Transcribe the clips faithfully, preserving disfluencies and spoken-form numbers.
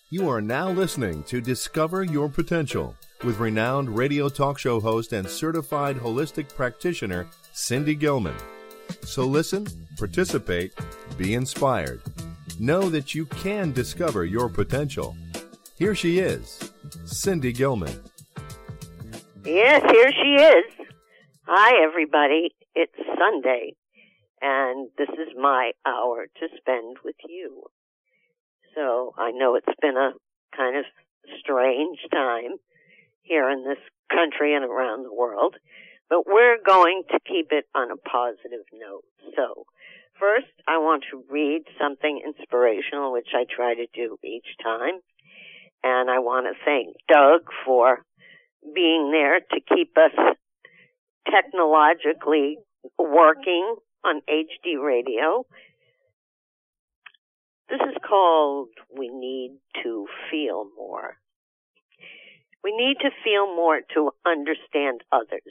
You are now listening to Discover Your Potential with renowned radio talk show host and certified holistic practitioner, Cindy Gilman. So listen, participate, be inspired. Know that you can discover your potential. Here she is, Cindy Gilman. Yes, here she is. Hi, everybody. It's Sunday, and this is my hour to spend with you. So I know it's been a kind of strange time here in this country and around the world, but we're going to keep it on a positive note. So first, I want to read something inspirational, which I try to do each time, and I want to thank Doug for being there to keep us technologically working on H D radio. This is called We Need to Feel More. We need to feel more to understand others.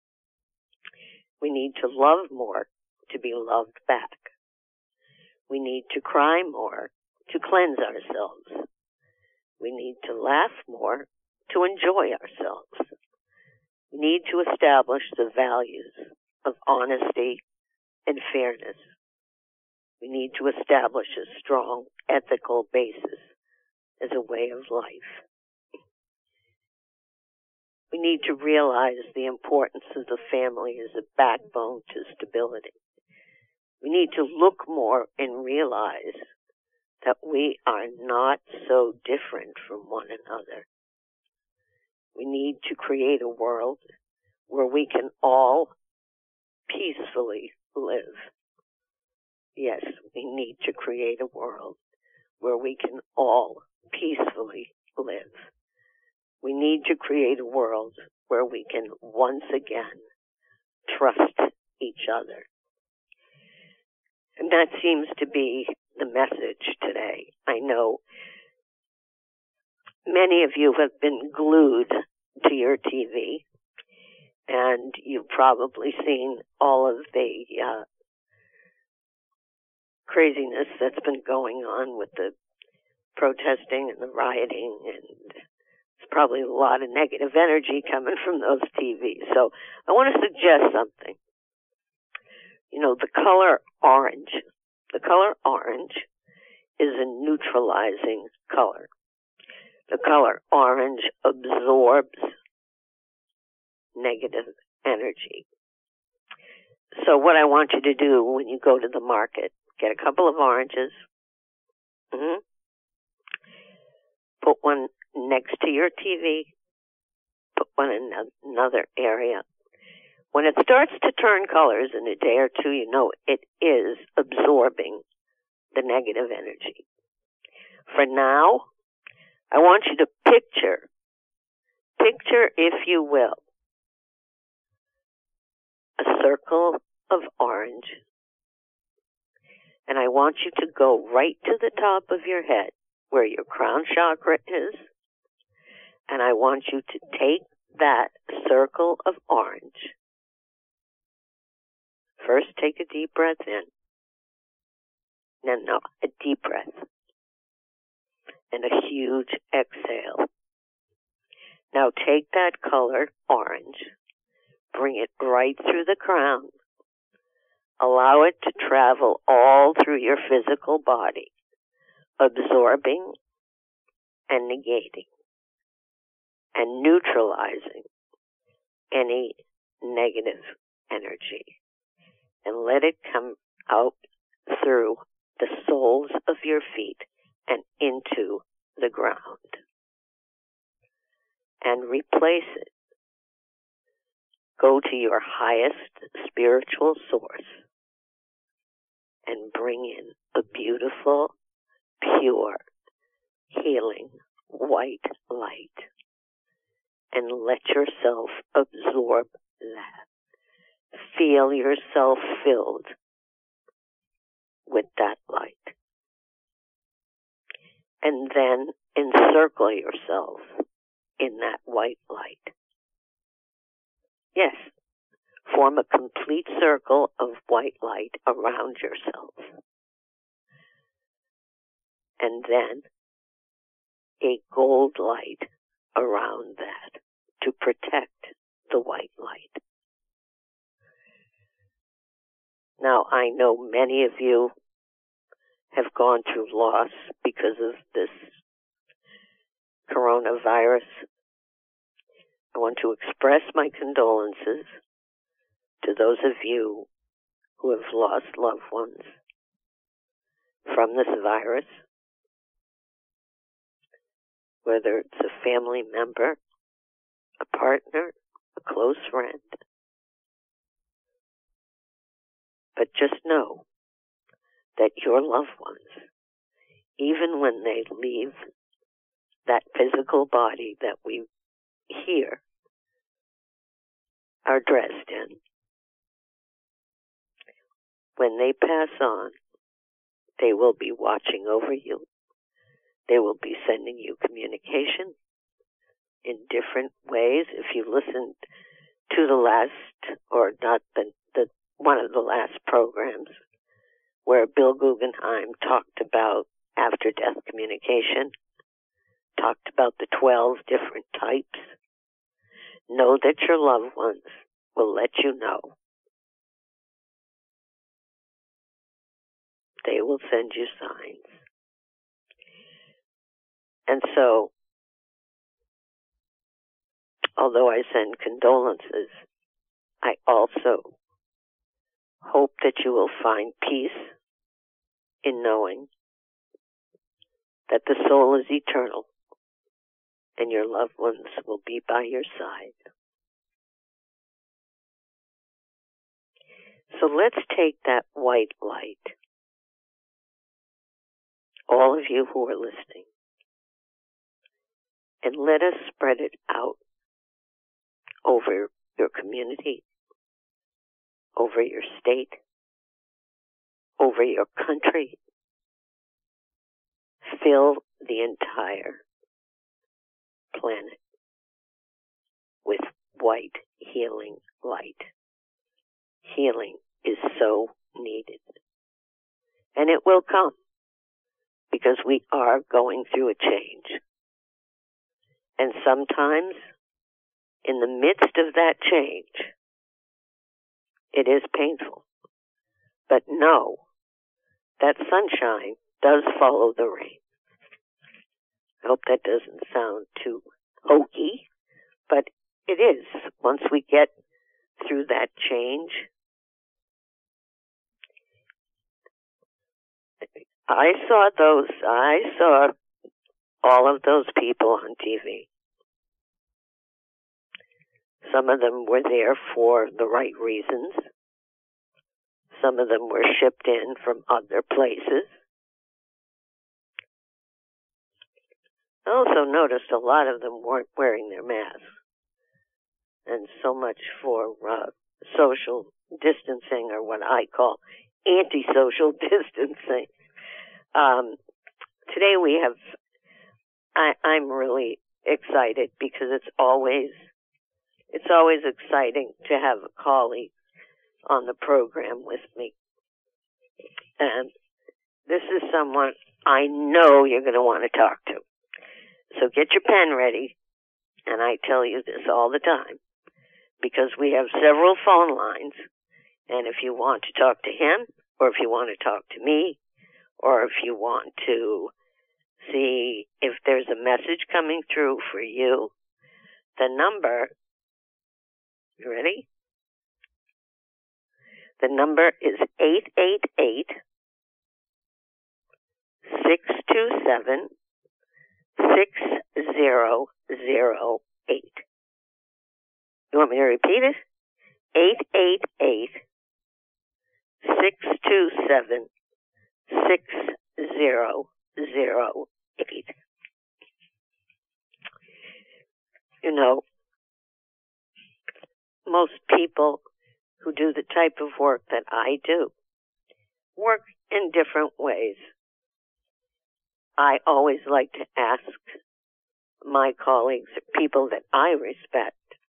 We need to love more to be loved back. We need to cry more to cleanse ourselves. We need to laugh more to enjoy ourselves. We need to establish the values of honesty and fairness. We need to establish a strong ethical basis as a way of life. We need to realize the importance of the family as a backbone to stability. We need to look more and realize that we are not so different from one another. We need to create a world where we can all peacefully live. Yes, we need to create a world where we can all peacefully live. We need to create a world where we can once again trust each other. And that seems to be the message today. I know many of you have been glued to your T V, and you've probably seen all of the uh, craziness that's been going on with the protesting and the rioting, and there's probably a lot of negative energy coming from those T Vs. So I want to suggest something. You know, the color orange. The color orange is a neutralizing color. The color orange absorbs negative energy. So what I want you to do when you go to the market, get a couple of oranges, mm-hmm. Put one next to your T V, put one in another area. When it starts to turn colors in a day or two, you know it is absorbing the negative energy. For now, I want you to picture, picture, if you will, a circle of orange. And I want you to go right to the top of your head where your crown chakra is. And I want you to take that circle of orange. First, take a deep breath in. No, no, a deep breath. And a huge exhale. Now take that color orange. Bring it right through the crown. Allow it to travel all through your physical body, absorbing and negating and neutralizing any negative energy. And let it come out through the soles of your feet and into the ground. And replace it. Go to your highest spiritual source and bring in a beautiful, pure, healing, white light. And let yourself absorb that. Feel yourself filled with that light. And then encircle yourself in that white light. Yes, form a complete circle of white light around yourself. And then a gold light around that to protect the white light. Now, I know many of you have gone through loss because of this coronavirus. I want to express my condolences to those of you who have lost loved ones from this virus, whether it's a family member, a partner, a close friend. But just know that your loved ones, even when they leave that physical body that we here are dressed in, when they pass on, they will be watching over you. They will be sending you communication in different ways. If you listened to the last, or not the, the one of the last programs, where Bill Guggenheim talked about after-death communication, talked about the twelve different types, know that your loved ones will let you know. They will send you signs. And so, although I send condolences, I also hope that you will find peace in knowing that the soul is eternal and your loved ones will be by your side. So let's take that white light, all of you who are listening, and let us spread it out over your community, over your state, over your country. Fill the entire planet with white healing light. Healing is so needed. And it will come, because we are going through a change. And sometimes, in the midst of that change, it is painful. But know that sunshine does follow the rain. I hope that doesn't sound too hokey, but it is. Once we get through that change, I saw those, I saw all of those people on T V. Some of them were there for the right reasons. Some of them were shipped in from other places. I also noticed a lot of them weren't wearing their masks. And so much for uh, social distancing, or what I call anti-social distancing. Um, today we have, I, I'm really excited because it's always, it's always exciting to have a colleague on the program with me. And this is someone I know you're going to want to talk to. So get your pen ready, and I tell you this all the time, because we have several phone lines, and if you want to talk to him, or if you want to talk to me, or if you want to see if there's a message coming through for you, the number, you ready? The number is eight eight eight, six two seven, six zero zero eight. You want me to repeat it? eight eight eight, six two seven, six zero zero eight. You know, most people who do the type of work that I do work in different ways. I always like to ask my colleagues, people that I respect,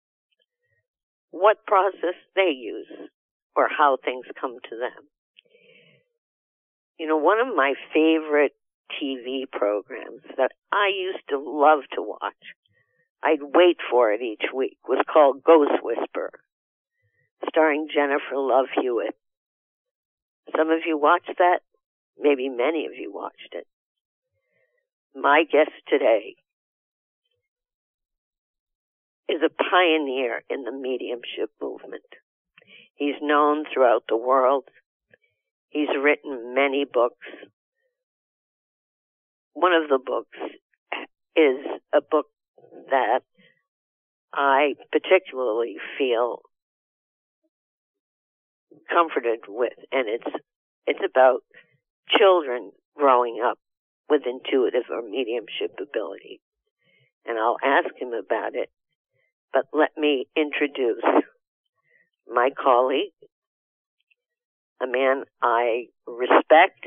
what process they use or how things come to them. You know, one of my favorite T V programs that I used to love to watch, I'd wait for it each week, was called Ghost Whisperer, starring Jennifer Love Hewitt. Some of you watched that? Maybe many of you watched it. My guest today is a pioneer in the mediumship movement. He's known throughout the world. He's written many books. One of the books is a book that I particularly feel comforted with, and it's it's about children growing up with intuitive or mediumship ability. And I'll ask him about it, but let me introduce my colleague, a man I respect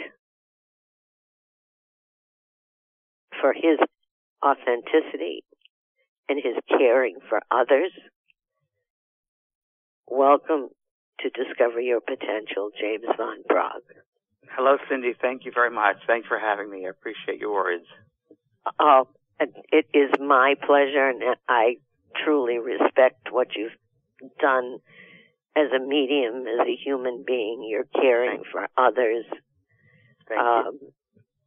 for his authenticity and his caring for others. Welcome to Discover Your Potential, James Van Praagh. Hello, Cindy. Thank you very much. Thanks for having me. I appreciate your words. Oh, it is my pleasure, and I truly respect what you've done as a medium, as a human being. You're caring Thanks. for others. Thank um, you.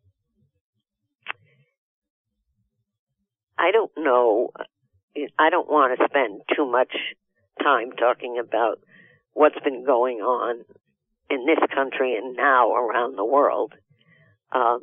I don't know. I don't want to spend too much time talking about what's been going on in this country and now around the world. Um,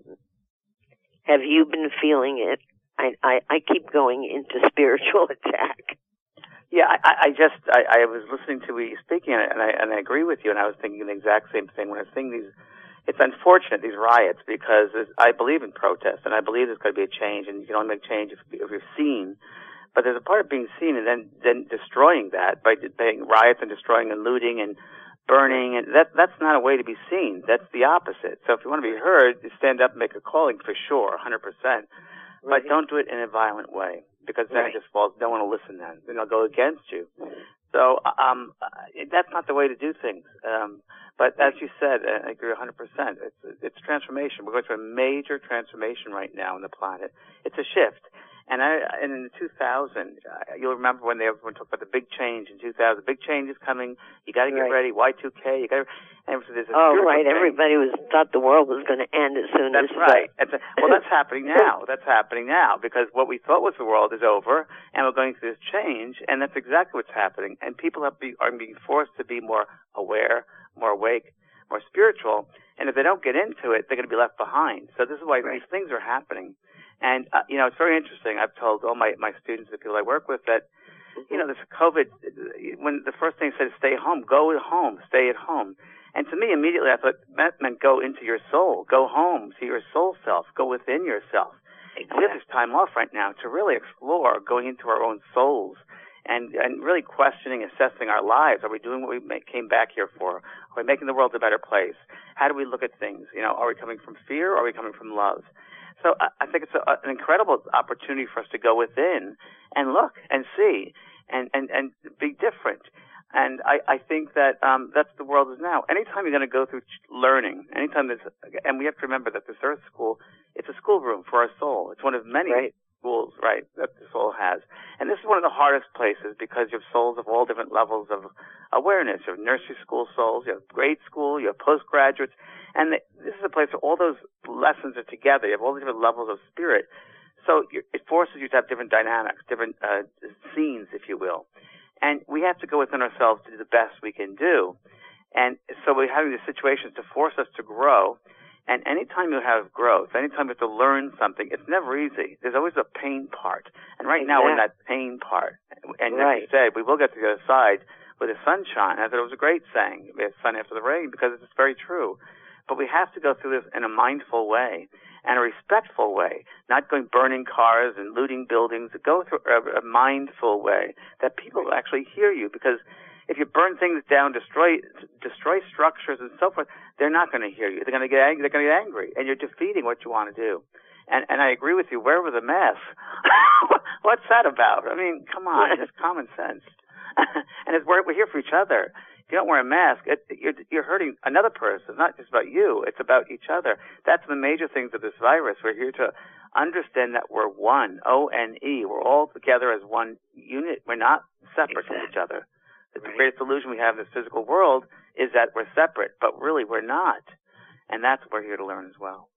have you been feeling it? I, I, I keep going into spiritual attack. Yeah, I, I just, I, I was listening to you speaking, and I, and I agree with you, and I was thinking the exact same thing when I was seeing these. It's unfortunate, these riots, because I believe in protest, and I believe there's going to be a change, and you can only make change if, if you're seen. But there's a part of being seen and then, then destroying that by being riots and destroying and looting and burning, and that that's not a way to be seen. That's the opposite. So if you want to be heard, you stand up and make a calling for sure, one hundred percent. Right. But don't do it in a violent way, because then Right. it just falls. No one will listen then. Then they'll go against you. So um, that's not the way to do things. Um, but as you said, I agree one hundred percent. It's, it's transformation. We're going through a major transformation right now on the planet. It's a shift. And I, and in two thousand, uh, you'll remember when they everyone talked about the big change in two thousand. The big change is coming. You got to get Right. ready. Y two K. You got to. And so there's a oh, spiritual right. change. Everybody was thought the world was going to end as soon That's as. right. That's a, well, that's happening now. That's happening now because what we thought was the world is over, and we're going through this change, and that's exactly what's happening. And people have be, are being forced to be more aware, more awake, more spiritual. And if they don't get into it, they're going to be left behind. So this is why Right. these things are happening. And, uh, you know, it's very interesting. I've told all my, my students, the people I work with, that, you know, this COVID, when the first thing said stay home, go at home, stay at home. And to me, immediately, I thought that meant go into your soul, go home, see your soul self, go within yourself. Exactly. And we have this time off right now to really explore going into our own souls and, and really questioning, assessing our lives. Are we doing what we make, came back here for? Are we making the world a better place? How do we look at things? You know, are we coming from fear or are we coming from love? So I think it's a, an incredible opportunity for us to go within and look and see and, and, and be different. And I, I think that um, that's the world is now. Anytime you're going to go through learning, anytime there's, and we have to remember that this Earth School, it's a schoolroom for our soul. It's one of many Right. schools, right, that the soul has. And this is one of the hardest places because you have souls of all different levels of awareness. You have nursery school souls, you have grade school, you have postgraduates. And the, this is a place where all those lessons are together. You have all the different levels of spirit. So you, it forces you to have different dynamics, different uh, scenes, if you will. And we have to go within ourselves to do the best we can do. And so we're having these situations to force us to grow. And anytime you have growth, anytime you have to learn something, it's never easy. There's always a pain part. And right now we're in that pain part. And Right. as you said, we will get to the other side with the sunshine. I thought it was a great saying, we have sun after the rain, because it's very true. But we have to go through this in a mindful way and a respectful way, not going burning cars and looting buildings. Go through a, a mindful way that people will actually hear you, because if you burn things down, destroy destroy structures and so forth, they're not going to hear you. They're going to get angry. They're going to get angry, and you're defeating what you want to do. And and I agree with you. Where were the masks? What's that about? I mean, come on, it's common sense. And it's, we're, we're here for each other. If you don't wear a mask, it, you're, you're hurting another person. It's not just about you. It's about each other. That's the major things of this virus. We're here to understand that we're one, O N E. We're all together as one unit. We're not separate Exactly. from each other. The Right. greatest illusion we have in this physical world is that we're separate, but really we're not. And that's what we're here to learn as well.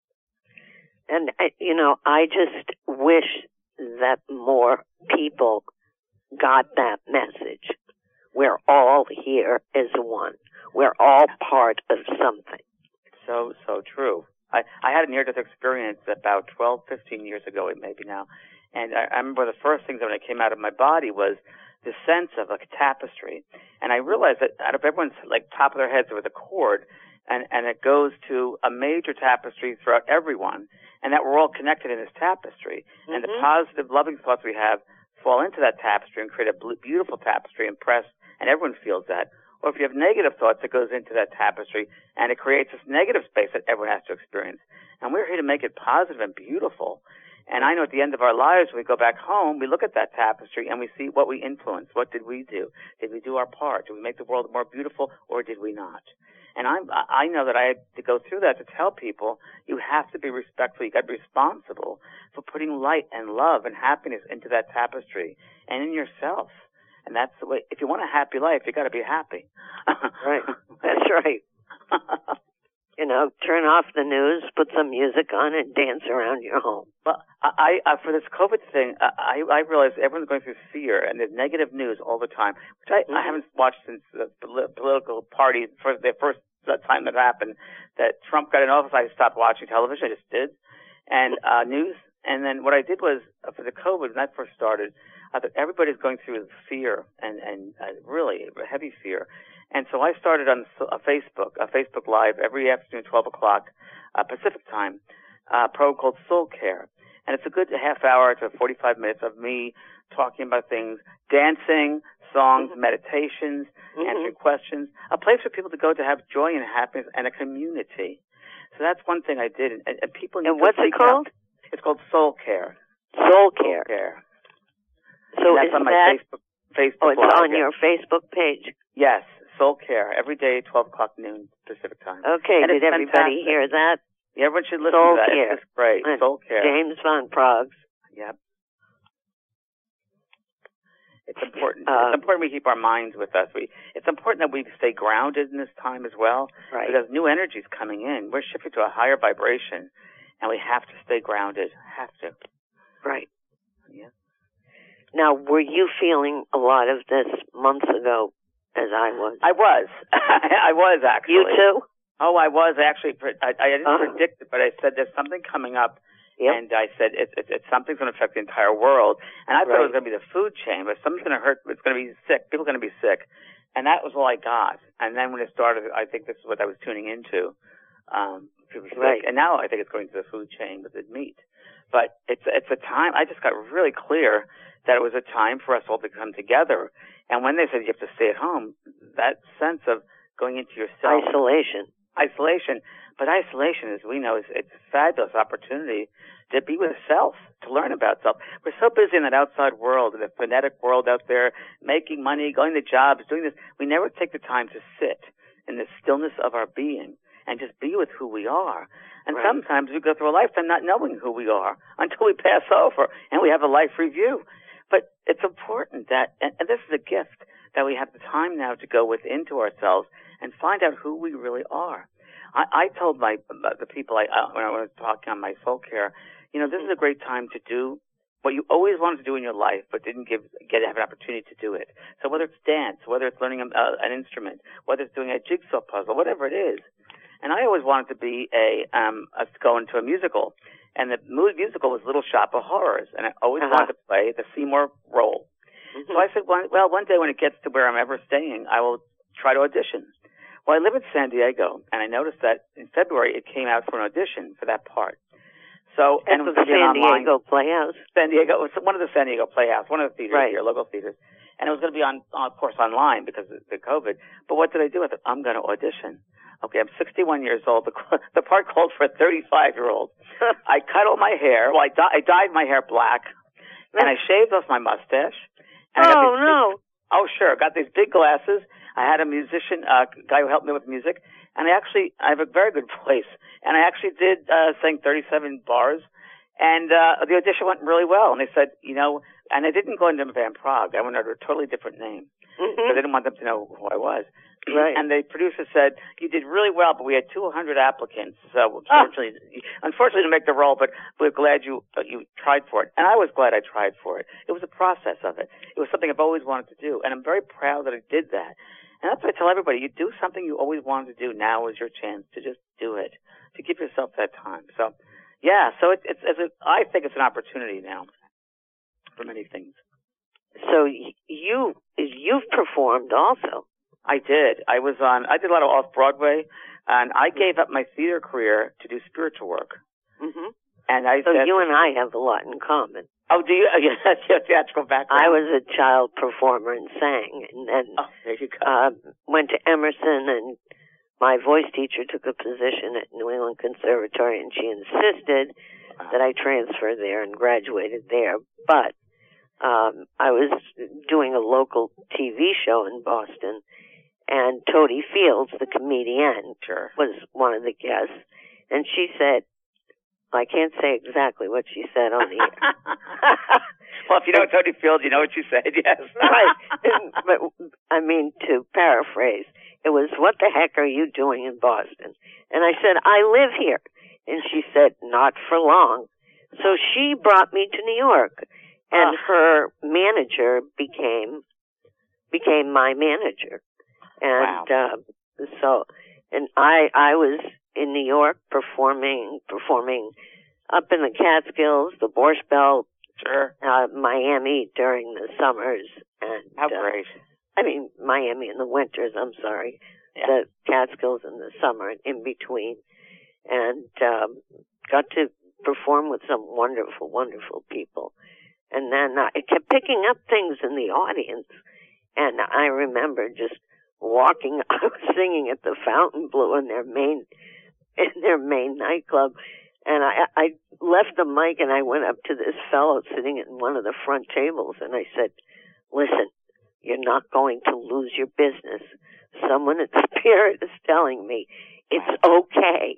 And, uh, you know, I just wish that more people got that message. We're all here as one. We're all part of something. So, so true. I, I had a near-death experience about twelve, fifteen years ago, it may be now. And I, I remember the first thing that when it came out of my body was the sense of like a tapestry. And I realized that out of everyone's like top of their heads there was a cord, and, and it goes to a major tapestry throughout everyone, and that we're all connected in this tapestry. Mm-hmm. And the positive, loving thoughts we have fall into that tapestry and create a beautiful tapestry and press, and everyone feels that. Or if you have negative thoughts, it goes into that tapestry, and it creates this negative space that everyone has to experience. And we're here to make it positive and beautiful. And I know at the end of our lives, when we go back home, we look at that tapestry and we see what we influenced. What did we do? Did we do our part? Did we make the world more beautiful, or did we not? And I'm, I know that I had to go through that to tell people you have to be respectful. You got to be responsible for putting light and love and happiness into that tapestry and in yourself. And that's the way. If you want a happy life, you got to be happy. Right. That's right. You know, turn off the news, put some music on, and dance around your home. Well, I, I for this COVID thing, I, I realize everyone's going through fear, and there's negative news all the time, which I, mm-hmm. I haven't watched since the political party for the first time that happened. That Trump got in office, I stopped watching television. I just did, and uh, news. And then what I did was uh, for the COVID when that first started, I thought everybody's going through fear and and uh, really heavy fear. And so I started on a Facebook, a Facebook Live every afternoon, twelve o'clock uh, Pacific time, a program called Soul Care. And it's a good half hour to forty-five minutes of me talking about things, dancing, songs, mm-hmm. meditations, mm-hmm. answering questions, a place for people to go to have joy and happiness and a community. So that's one thing I did. And, and people need and what's to it called? Out. It's called Soul Care. Soul Care. Soul Care. So and that's is on my that, Facebook, Facebook oh, it's Live, on yes. your Facebook page? Yes. Soul Care, every day, twelve o'clock noon Pacific time. Okay, and did everybody fantastic. hear that? Yeah, everyone should listen Soul to that. Care. It's just great. And Soul Care. James Van Praagh. Yep. It's important. Uh, it's important we keep our minds with us. We, it's important that we stay grounded in this time as well. Right. Because new energy is coming in. We're shifting to a higher vibration, and we have to stay grounded. Have to. Right. Yeah. Now, were you feeling a lot of this months ago? As I was. I was. I was, actually. You too? Oh, I was actually. I, I didn't uh-huh. predict it, but I said there's something coming up. Yep. And I said it's it, it, something's going to affect the entire world. And I thought right. it was going to be the food chain, but something's going to hurt. It's going to be sick. People are going to be sick. And that was all I got. And then when it started, I think this is what I was tuning into. Um, people sick. Right. And now I think it's going to the food chain with the meat. But it's it's a time. I just got really clear that it was a time for us all to come together. And when they said you have to stay at home, that sense of going into yourself. Isolation. Isolation. But isolation, as we know, is it's a fabulous opportunity to be with self, to learn about self. We're so busy in that outside world, in the frenetic world out there, making money, going to jobs, doing this. We never take the time to sit in the stillness of our being and just be with who we are. And right. sometimes we go through a lifetime not knowing who we are until we pass over and we have a life review. But it's important that, and this is a gift, that we have the time now to go within to ourselves and find out who we really are. I, I told my the people I, uh, when I was talking on my Soul Care, you know, this is a great time to do what you always wanted to do in your life, but didn't give, get have an opportunity to do it. So whether it's dance, whether it's learning a, uh, an instrument, whether it's doing a jigsaw puzzle, whatever it is. And I always wanted to be a, um, a go into a musical. And the musical was Little Shop of Horrors, and I always uh-huh. wanted to play the Seymour role. Mm-hmm. So I said, well, well, one day when it gets to where I'm ever staying, I will try to audition. Well, I live in San Diego, and I noticed that in February it came out for an audition for that part. So, and it was the San Diego Playhouse. San Diego, it was one of the San Diego Playhouse, one of the theaters right. here, local theaters. And it was going to be on, of course, online because of the COVID. But what did I do? I thought, I'm going to audition. Okay, I'm sixty-one years old. The, the part called for a thirty-five-year-old. I cut all my hair. Well, I, di- I dyed my hair black, and I shaved off my mustache. And oh, I got no. Big, oh, sure. Got these big glasses. I had a musician, a uh, guy who helped me with music. And I actually, I have a very good voice. And I actually did uh, sing thirty-seven bars. And uh, the audition went really well. And they said, you know, and I didn't go under Van Prague. I went under a totally different name because Mm-hmm. I didn't want them to know who I was. Right. And the producer said, you did really well, but we had two hundred applicants. So unfortunately, oh. unfortunately to make the role, but we're glad you uh, you tried for it. And I was glad I tried for it. It was a process of it. It was something I've always wanted to do. And I'm very proud that I did that. And that's what I tell everybody. You do something you always wanted to do. Now is your chance to just do it, to give yourself that time. So, yeah, so it, it's, it's a, I think it's an opportunity now for many things. So you, you've performed also. I did. I was on, I did a lot of off-Broadway, and I gave up my theater career to do spiritual work. Mm-hmm. And I So you and I have a lot in common. Oh, do you? Oh, yeah, that's your theatrical background. I was a child performer and sang, and then oh, there you go. Uh, went to Emerson, and my voice teacher took a position at New England Conservatory, and she insisted wow. that I transfer there and graduated there. But um, I was doing a local T V show in Boston, and Toadie Fields, the comedian, sure. was one of the guests, and she said, I can't say exactly what she said on the air. Well, if you know Toadie Fields, you know what she said, yes. Right. But, I mean, to paraphrase, it was, what the heck are you doing in Boston? And I said, I live here. And she said, not for long. So she brought me to New York, and uh. her manager became became my manager. And wow. uh, so, and I I was in New York performing performing up in the Catskills, the Borscht Belt, sure, uh, Miami during the summers, and how uh, great! I mean Miami in the winters. I'm sorry, yeah. the Catskills in the summer, and in between, and um, got to perform with some wonderful, wonderful people. And then uh, I kept picking up things in the audience, and I remember just walking. I was singing at the Fontainebleau in their main. in their main nightclub, and I, I left the mic and I went up to this fellow sitting in one of the front tables, and I said, listen, you're not going to lose your business. Someone in spirit is telling me it's okay.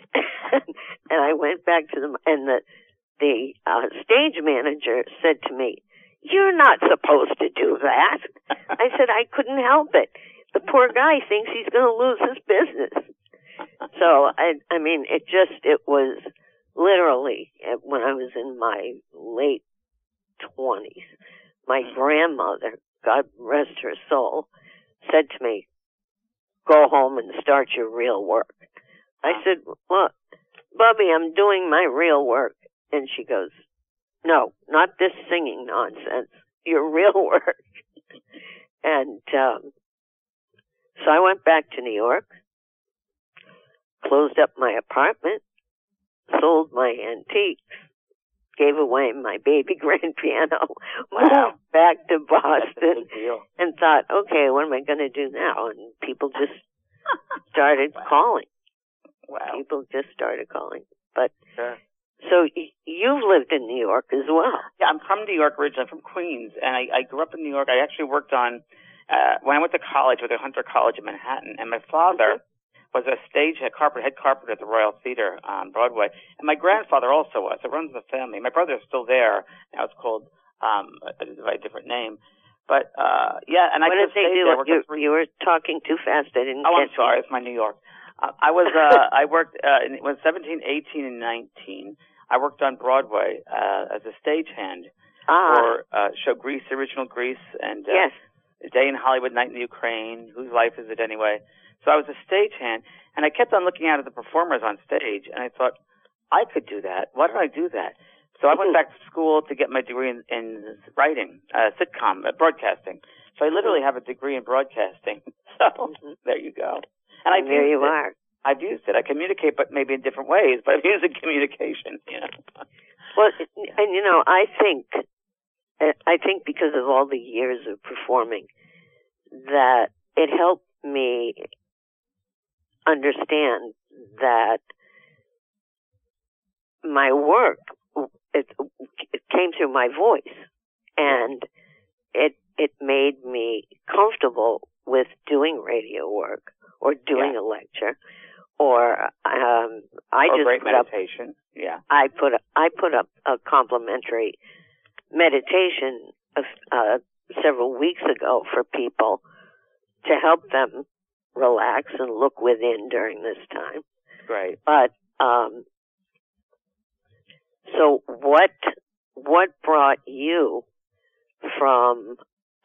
And I went back to them, and the, the uh, stage manager said to me, you're not supposed to do that. I said, I couldn't help it. The poor guy thinks he's going to lose his business. So, I, I mean, it just, it was literally when I was in my late twenties, my grandmother, God rest her soul, said to me, go home and start your real work. I said, well, Bubby, I'm doing my real work. And she goes, no, not this singing nonsense, your real work. And um, so I went back to New York, closed up my apartment, sold my antiques, gave away my baby grand piano, wow. moved back to Boston, deal. and thought, okay, what am I going to do now? And people just started wow. calling. Wow. People just started calling. But sure. So y- you've lived in New York as well. Yeah, I'm from New York originally. I'm from Queens, and I, I grew up in New York. I actually worked on, uh, when I went to college, I went to Hunter College in Manhattan, and my father mm-hmm. was a stage head carpenter, head carpenter at the Royal Theater on Broadway, and my grandfather also was. It runs in the family. My brother is still there. Now it's called um, a, a different name. But, uh, yeah, and what I did they do? You, you were talking too fast. I didn't Oh, get I'm sorry. you. It's my New York. Uh, I was, uh, I worked, uh, in, when seventeen, eighteen, and nineteen. I worked on Broadway, uh, as a stagehand ah. for, uh, show Grease, the original Grease, and, uh, yes. A Day in Hollywood, Night in the Ukraine, Whose Life Is It Anyway? So I was a stagehand, and I kept on looking out at the performers on stage, and I thought, I could do that. Why don't I do that? So I went back to school to get my degree in, in writing, uh, sitcom, uh, broadcasting. So I literally have a degree in broadcasting. So mm-hmm. there you go. And, and there you it. are. I've used it. I communicate, but maybe in different ways, but I've used it in communication, you know. Well, and you know, I think, I think because of all the years of performing, that it helped me understand that my work, it, it came through my voice, and it, it made me comfortable with doing radio work or doing yeah. a lecture, or um, I or just great put meditation. Up, yeah, I put up, I put up a complimentary meditation of, uh, several weeks ago for people to help them relax and look within during this time. Great. But um, so what what brought you from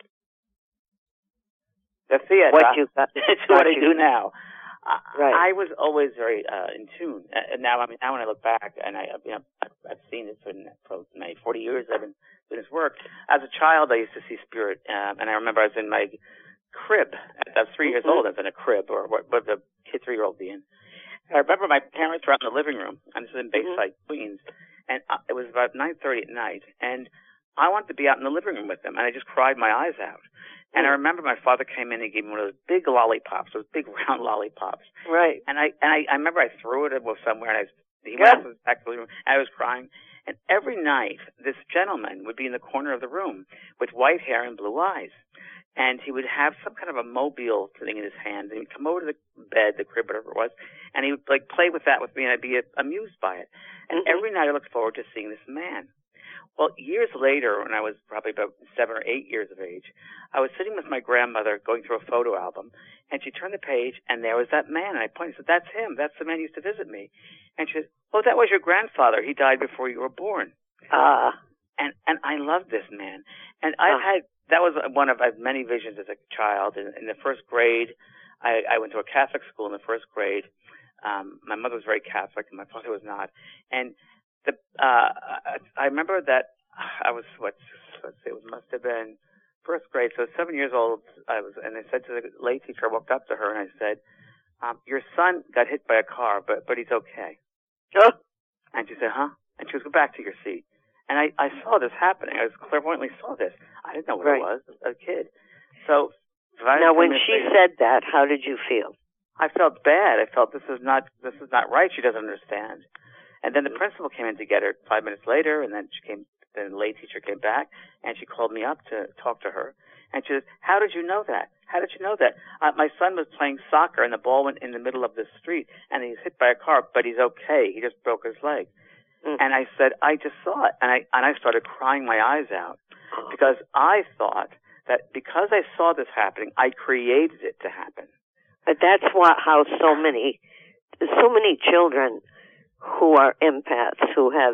the theater what you got, to what I you, do now? Right. I, I was always very uh, in tune, and now I mean now when I look back, and I you know I've, I've seen it for, for many forty years. I've been doing this work. As a child, I used to see spirit, um, and I remember I was in my crib. I was three years mm-hmm. old. I was in a crib, or what would the kid three year old be in? I remember my parents were out in the living room, and this is in Bayside, mm-hmm. Queens, and uh, it was about nine thirty at night, and I wanted to be out in the living room with them, and I just cried my eyes out. And I remember my father came in and gave me one of those big lollipops, those big round lollipops. Right. And I and I, I remember I threw it somewhere, and I he went yeah. back to the living room, and I was crying. And every night, this gentleman would be in the corner of the room with white hair and blue eyes. And he would have some kind of a mobile thing in his hand. And he would come over to the bed, the crib, whatever it was, and he would like play with that with me, and I'd be amused by it. And mm-hmm. every night I looked forward to seeing this man. Well, years later, when I was probably about seven or eight years of age, I was sitting with my grandmother going through a photo album, and she turned the page, and there was that man. And I pointed and said, "That's him. That's the man who used to visit me." And she said, "Oh, that was your grandfather. He died before you were born." Ah. Uh, and and I loved this man. And I've uh, had that was one of many visions as a child. In, in the first grade, I, I went to a Catholic school in the first grade. Um, my mother was very Catholic, and my father was not. And The, uh, I remember that I was, what, let's see, it must have been first grade, so seven years old, I was, and I said to the lay teacher, I walked up to her and I said, um, your son got hit by a car, but, but he's okay. Oh. And she said, huh? And she was, go back to your seat. And I, I saw this happening. I was clairvoyantly saw this. I didn't know what right. it was, a kid. So, now when she later, said that, how did you feel? I felt bad. I felt this is not, this is not right. She doesn't understand. And then the principal came in to get her five minutes later, and then she came, then the lay teacher came back, and she called me up to talk to her. And she says, how did you know that? How did you know that? Uh, my son was playing soccer, and the ball went in the middle of the street, and he was hit by a car, but he's okay. He just broke his leg. Mm. And I said, I just saw it. And I, and I started crying my eyes out, because I thought that because I saw this happening, I created it to happen. But that's what, how so many, so many children who are empaths, who have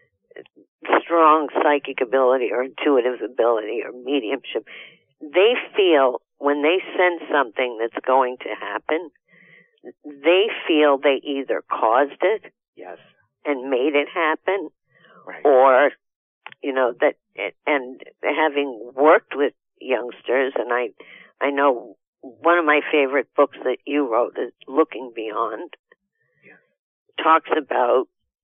strong psychic ability or intuitive ability or mediumship, they feel when they sense something that's going to happen, they feel they either caused it, yes, and made it happen, right. or, you know, that, and having worked with youngsters, and I, I know one of my favorite books that you wrote is Looking Beyond. Talks about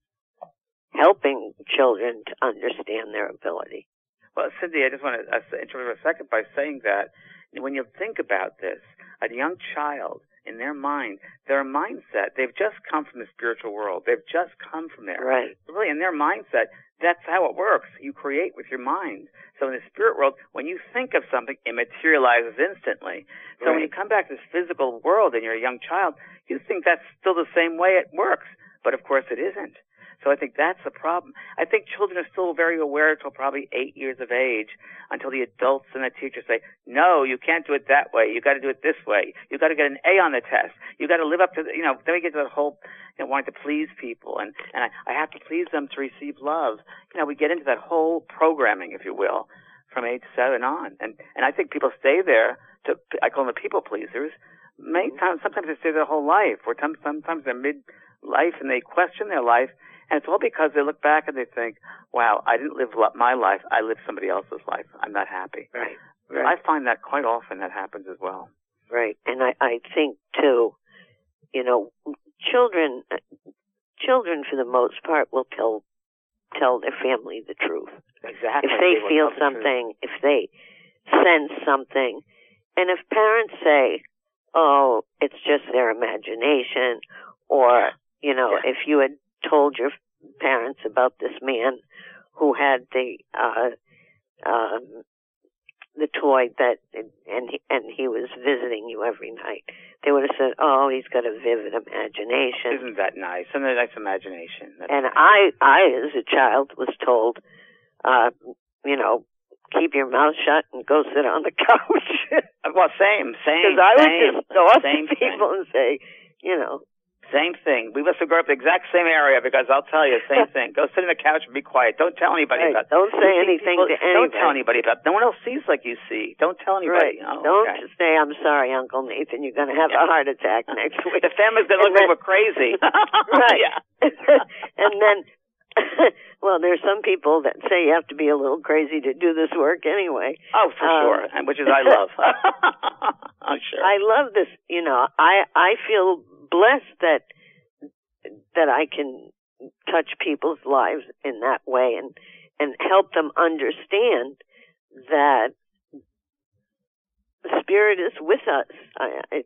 helping children to understand their ability. Well, Cindy, I just want to uh, interrupt for a second by saying that when you think about this, a young child, in their mind, their mindset, they've just come from the spiritual world. They've just come from there. Right. Really, in their mindset, that's how it works. You create with your mind. So in the spirit world, when you think of something, it materializes instantly. So right. when you come back to this physical world and you're a young child, you think that's still the same way it works. But of course it isn't. So I think that's the problem. I think children are still very aware until probably eight years of age, until the adults and the teachers say, no, you can't do it that way. You got to do it this way. You got to get an A on the test. You got to live up to, the, you know, then we get to that whole, you know, wanting to please people. And, and I, I have to please them to receive love. You know, we get into that whole programming, if you will, from age seven on. And, and I think people stay there to, I call them the people pleasers. Many times, sometimes they stay their whole life, or sometimes they're mid life and they question their life, and it's all because they look back and they think, wow, I didn't live my life, I lived somebody else's life. I'm not happy. Right. right. I find that quite often that happens as well. Right. And I, I think too, you know, children, children for the most part will tell, tell their family the truth. Exactly. If they, they feel something, the if they sense something, and if parents say, oh, it's just their imagination, or, you know, yeah. if you had told your parents about this man who had the uh, um, the toy that, and he, and he was visiting you every night, they would have said, "Oh, he's got a vivid imagination." Isn't that nice? And a nice imagination. That's and nice. I, I, as a child, was told, uh, you know, keep your mouth shut and go sit on the couch. Well, same, same. Because I would same, just go up same to people thing. and say, you know. Same thing. We must have grown up in the exact same area because I'll tell you, same thing. Go sit on the couch and be quiet. Don't tell anybody Right. about it. Don't say anything people, to anybody. Don't tell anybody about it. No one else sees like you see. Don't tell anybody. Right. Oh, Don't okay. say, "I'm sorry, Uncle Nathan, you're going to have Yeah. a heart attack next week." The family's going to look over crazy. Right. Yeah. And then, well, there's some people that say you have to be a little crazy to do this work anyway. Oh, for Um, sure. And which is I love. I'm sure. I love this. You know, I I feel blessed that that I can touch people's lives in that way and and help them understand that the Spirit is with us. I, it's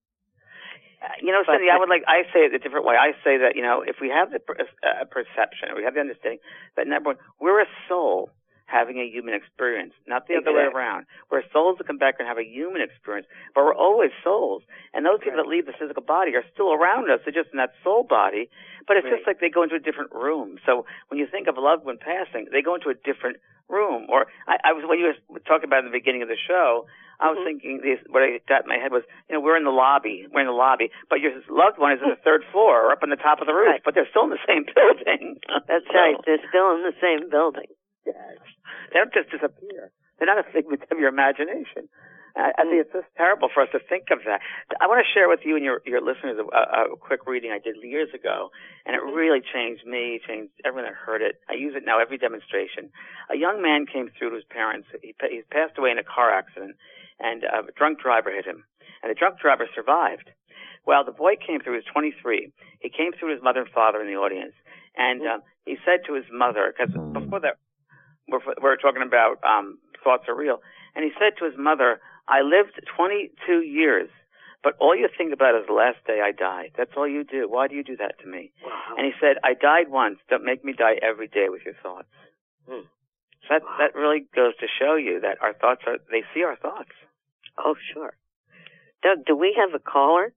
Uh, you know, Cindy, I would like, I say it a different way. I say that, you know, if we have the per, uh, perception, or we have the understanding that, number one, we're a soul having a human experience, not the Exactly. other way around. We're souls that come back and have a human experience, but we're always souls. And those people Right. that leave the physical body are still around us. They're just in that soul body, but it's Right. just like they go into a different room. So when you think of a loved one passing, they go into a different room. Or I, I was, when you were talking about in the beginning of the show, I was Mhm. thinking, this, what I got in my head was, you know, we're in the lobby, we're in the lobby, but your loved one is in the third floor or up on the top of the roof, Right. but they're still in the same building. That's So, right. They're still in the same building. yes. They don't just disappear. They're not a figment of your imagination. I, I think it's just terrible for us to think of that. I want to share with you and your, your listeners a, a, a quick reading I did years ago, and it really changed me, changed everyone that heard it. I use it now every demonstration. A young man came through to his parents. He, he passed away in a car accident, and a drunk driver hit him, and the drunk driver survived. Well, the boy came through. He was twenty-three. He came through his mother and father in the audience, and um, he said to his mother, because before that, we're, we're talking about um, thoughts are real, and he said to his mother, "I lived twenty-two years, but all you think about is the last day I died. That's all you do. Why do you do that to me?" Wow. And he said, "I died once. Don't make me die every day with your thoughts." Hmm. So that that really goes to show you that our thoughts are, they see our thoughts. Oh, sure. Doug, do we have a caller?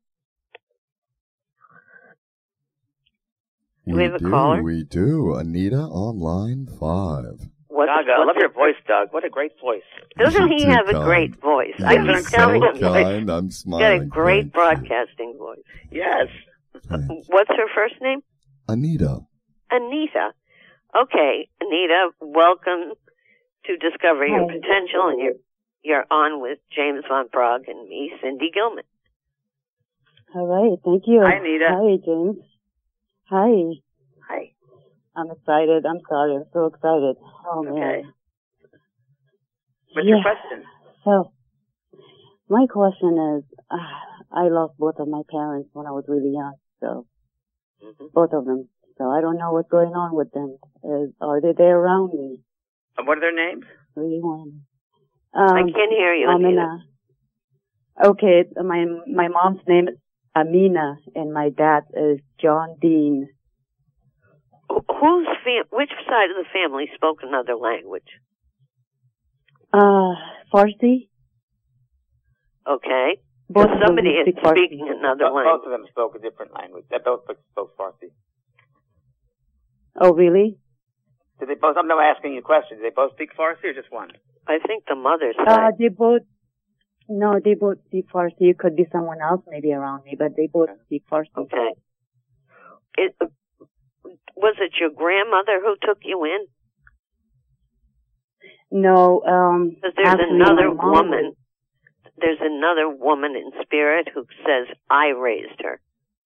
Do we have a do, caller? We do. Anita on line five. What, Doug, I love your voice, Doug. What a great voice. Doesn't he Too have a kind. great voice? You're I keep You're telling so him that kind. I'm he's smiling. got a great Thank you. broadcasting voice. Yes. Thanks. What's her first name? Anita. Anita. Okay, Anita, welcome to Discover Your Hi. Potential, and you're you're on with James Von Prague and me, Cindy Gilman. All right, thank you. Hi, Anita. Hi, James. Hi. Hi. I'm excited. I'm sorry. I'm so excited. Oh, Okay. man. What's Yeah. your question? So, my question is, uh, I lost both of my parents when I was really young, so, Mm-hmm. both of them. So I don't know what's going on with them. Is, are they there around me? Uh, What are their names? Really want I um, can't hear you, Anita. Amina. Okay, my my mom's name is Amina, and my dad is John Dean. Wh- Whose fam- which side of the family spoke another language? Uh, Farsi. Okay. Both So of them somebody is speak Farsi. speaking another Bo- language. Both of them spoke a different language. They both spoke Farsi. Oh, really? Did they both? I'm not asking you questions. Did they both speak Farsi or just one? I think the mother's Uh, side. they both, no, they both speak Farsi. It could be someone else maybe around me, but they both speak Farsi. Okay. It, was it your grandmother who took you in? No, um, Because there's actually, another my mom woman. was- There's another woman in spirit who says, I raised her.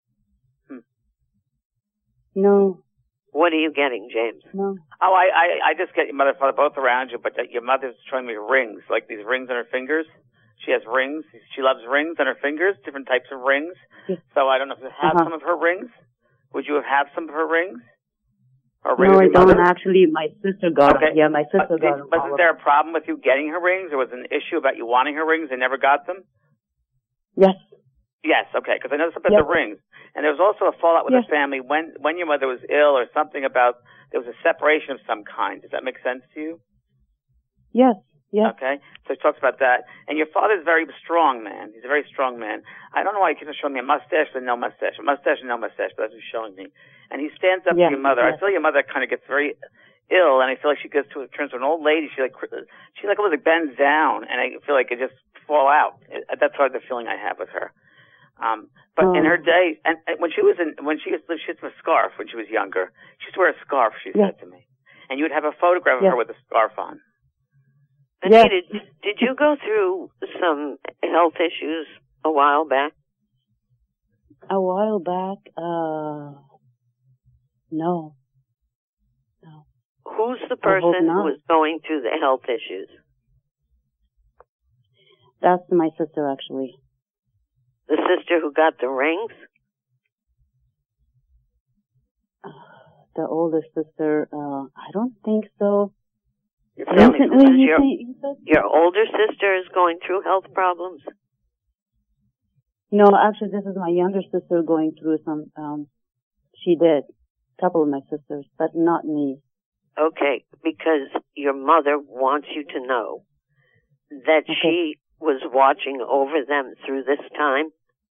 No, What are you getting, James? no. Oh, I, I, I just get your mother and father both around you, but that your mother's showing me rings, like these rings on her fingers. She has rings. She loves rings on her fingers, different types of rings. Yes. So I don't know if you have Uh-huh. some of her rings. Would you have some of her rings? Or a ring No, of I your don't mother? actually. My sister got Okay. them. Yeah, my sister Uh, got did- them. all wasn't of there them. a problem with you getting her rings? Or was it an issue about you wanting her rings and never got them? Yes. Yes, okay, because I know something about Yep. the rings. And there was also a fallout with Yes. the family when when your mother was ill or something about, there was a separation of some kind. Does that make sense to you? Yes. Yeah. Okay? So he talks about that. And your father's a very strong man. He's a very strong man. I don't know why he keeps showing me a mustache and no mustache, a mustache and no mustache, but that's what he's showing me. And he stands up Yeah. to your mother. Yeah. I feel your mother kind of gets very ill, and I feel like she gets to turns to an old lady. She like she like almost like bends down, and I feel like it just fall out. It, that's sort of the feeling I have with her. Um, but Oh. in her day, and, and when she was in, when she used to, she used to wear a scarf when she was younger. She used to wear a scarf. She Yeah. said to me, and you would have a photograph of Yeah. her with a scarf on. Anita, Yes. did, did you go through some health issues a while back? A while back, uh, no. No. Who's the I hope person who not. was going through the health issues? That's my sister, actually. The sister who got the rings? Uh, the older sister, uh, I don't think so. Your family, Recently, who's you your, think, you said? your older sister is going through health problems? No, actually, this is my younger sister going through some, um, she did. A couple of my sisters, but not me. Okay, because your mother wants you to know that Okay. she was watching over them through this time.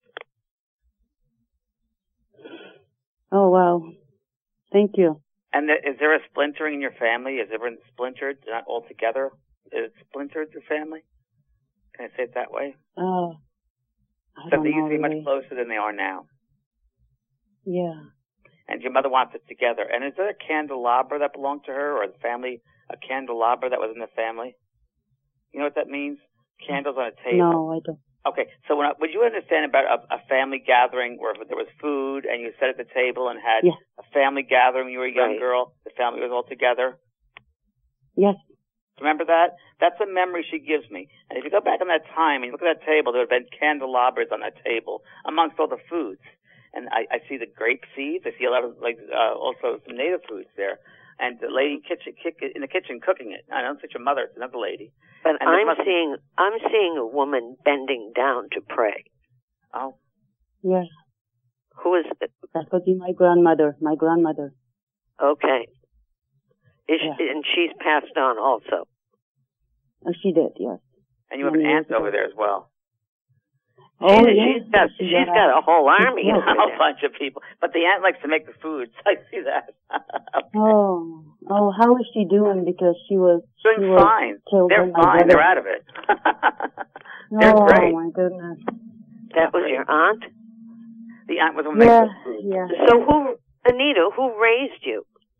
Oh, wow. Thank you. And there, is there a splintering in your family? Is everyone splintered, not all together? Is it splintered, the family? Can I say it that way? Uh, I So don't they know. used to be much really. closer than they are now. Yeah. And your mother wants it together. And is there a candelabra that belonged to her, or the family, a candelabra that was in the family? You know what that means? Candles on a table. No, I don't. Okay, so when I, would you understand about a, a family gathering where there was food and you sat at the table and had Yeah. a family gathering when you were a young Right. girl, the family was all together? Yes. Remember that? That's a memory she gives me. And if you go back on that time and you look at that table, there would have been candelabras on that table amongst all the foods. And I, I see the grape seeds. I see a lot of, like, uh, also some native foods there. And the lady kitchen, kick, in the kitchen cooking it. I don't think your mother, it's another lady. But And there I'm must be- seeing I'm seeing a woman bending down to pray. Oh, Yeah. Who is it? That could be my grandmother. My grandmother. Okay. Is Yeah. she, and she's passed on also. Oh, she did, yes. and you have an Many aunt years over ago. there as well. Oh, she's, yeah. she's got She she's got got a whole army Yeah. over A there. bunch of people. But the aunt likes to make the foods. I see that. Oh, oh, how is she doing? Because she was she Doing was fine. killed They're by my fine. They're brother. out of it. They're Oh great. my goodness. That was your aunt? The aunt was who Yeah, makes the food. yeah. So who, Anita, who raised you?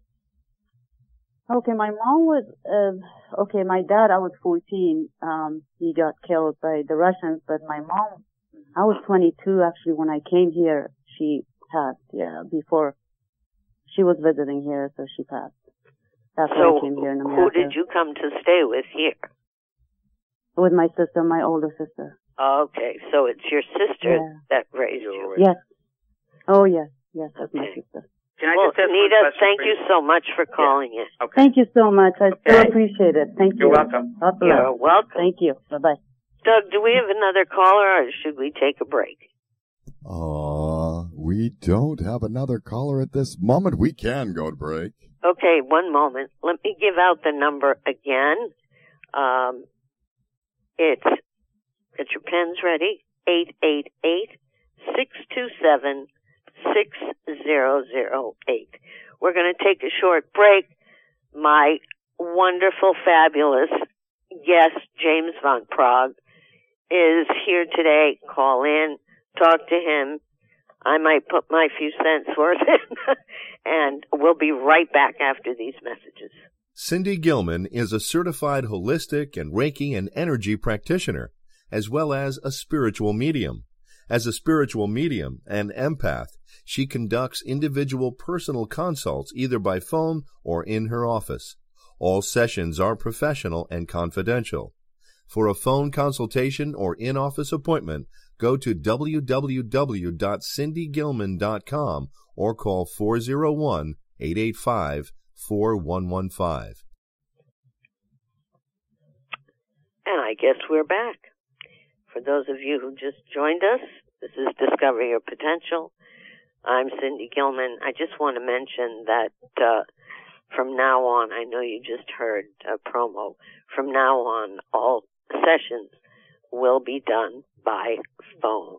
Okay, my mom was uh, okay. My dad, I was fourteen. Um, he got killed by the Russians, but my mom, I was twenty-two actually when I came here. She passed. Yeah, before she was visiting here, so she passed. That's when So I came here in who America. did you come to stay with here? With my sister, my older sister. Okay, so it's your sister Yeah. that raised you. Yes. Oh yes, yes, that's my Okay. sister. Can I Well, just ask one Anita, question thank for you so much for calling in. Okay. Thank you so much. I so Okay. appreciate it. Thank You're you. welcome. God bless. You're welcome. Thank you. Bye bye. Doug, do we have another caller or should we take a break? Uh, we don't have another caller at this moment. We can go to break. Okay, one moment. Let me give out the number again. Um, it's, get your pens ready, eight eight eight, six two seven, six zero zero eight. We're going to take a short break. My wonderful, fabulous guest, James Van Prague, is here today. Call in, talk to him. I might put my few cents worth in, and we'll be right back after these messages. Cindy Gilman is a certified holistic and Reiki and energy practitioner, as well as a spiritual medium. As a spiritual medium and empath, she conducts individual personal consults either by phone or in her office. All sessions are professional and confidential. For a phone consultation or in-office appointment, go to w w w dot cindy gilman dot com or call four oh one, eight eight five, four one one five. And I guess we're back. For those of you who just joined us, this is Discover Your Potential. I'm Cindy Gilman. I just want to mention that uh, from now on, I know you just heard a promo, from now on, all sessions will be done by phone.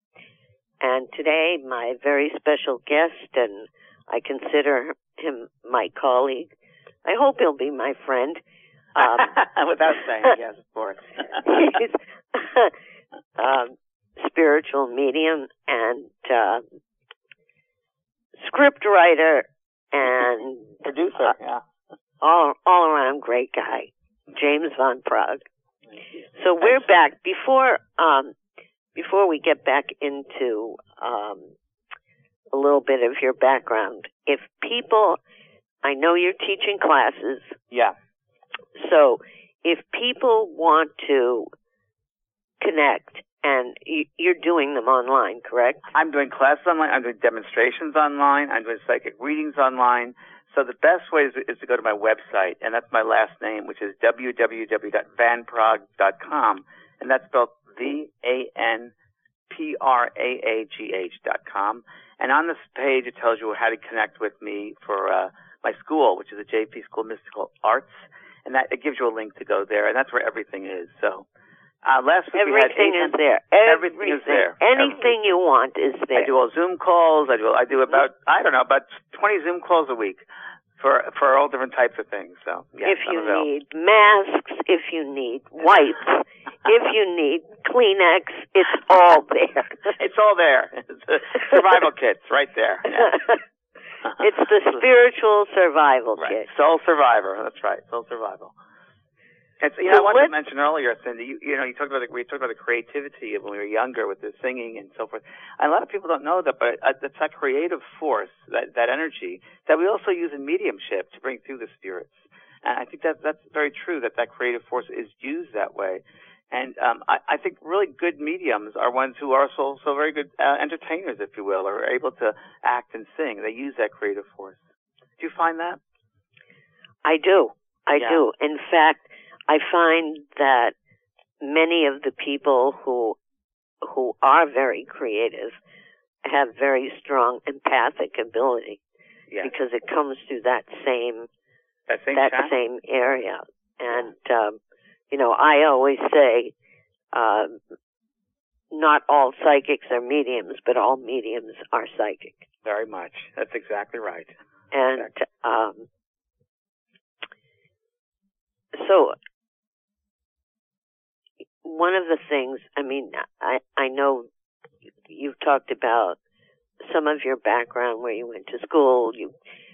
And today, my very special guest, and I consider him my colleague, I hope he'll be my friend. Um, Without saying, yes, of course. He's um, spiritual medium and uh, script writer and producer, uh, yeah. all all around great guy, James Van Praagh. So we're back. Before um, before we get back into um, a little bit of your background, if people, I know you're teaching classes. Yeah. So if people want to connect, and you're doing them online, correct? I'm doing classes online. I'm doing demonstrations online. I'm doing psychic readings online. So the best way is, is to go to my website, and that's my last name, which is w w w dot van praagh dot com, and that's spelled V A N P R A A G H dot com. And on this page, it tells you how to connect with me for uh, my school, which is the J P School of Mystical Arts, and that it gives you a link to go there, and that's where everything is. So uh, last week everything we had is there. Everything, everything is there. Anything everything. you want is there. I do all Zoom calls. I do I do about I don't know about twenty Zoom calls a week for for all different types of things. So yes, if you I'm available. need masks, if you need wipes, if you need Kleenex, it's all there. It's all there. It's a survival kits right there. Yeah. It's the spiritual survival right. kit. Soul Survivor. That's right. Soul Survival. It's, you know, so I wanted to mention earlier, Cindy, you, you know, you talked about the, we talked about the creativity of when we were younger with the singing and so forth. And a lot of people don't know that, but uh, it's that creative force, that, that energy, that we also use in mediumship to bring through the spirits. And I think that that's very true, that that creative force is used that way. And um, I, I think really good mediums are ones who are so, so very good uh, entertainers, if you will, or are able to act and sing. They use that creative force. Do you find that? I do. I yeah. do. In fact, I find that many of the people who who are very creative have very strong empathic ability yes. because it comes through that same that same, that same area. And um, you know, I always say, um, not all psychics are mediums, but all mediums are psychic. Very much. That's exactly right. And exactly. um, so. One of the things, I mean, I, I know you've talked about some of your background where you went to school. You